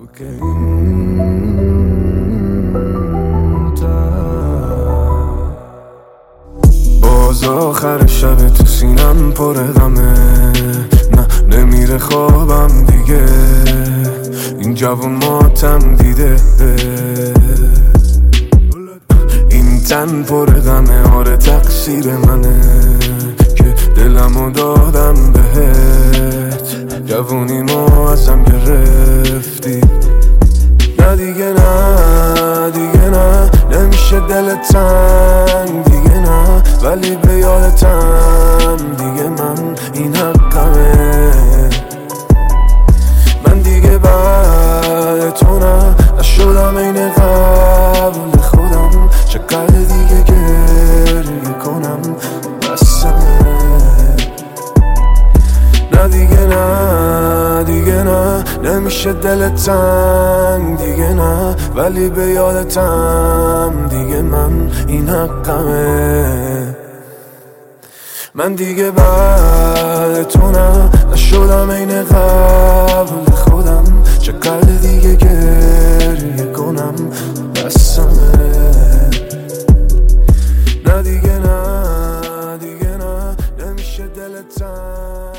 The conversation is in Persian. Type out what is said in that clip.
باز آخر شب تو سینم پر غمه، نه نمیره خوابم دیگه، این جوون ماتم دیده، این تن پر غمه، آره تقصیر منه که دلمو دادم بهت، جوونیمو ازم گرفتی. نه دیگه نه دیگه نه، نمیشه دل تنگ دیگه نه، ولی به یادتم دیگه من این حقمه. من دیگه بعد تو نشدم این قبل خودم، چقدر دیگه گریه کنم بسمه. نه دیگه نه دیگه نه، نمیشه دل تنگ دیگه نه، ولی به یادتم دیگه من این حقمه. من دیگه بعد تو نشدم این قبل خودم، چقدر دیگه گریه کنم بسمه. نه دیگه نه دیگه نه، نمیشه دل تنگ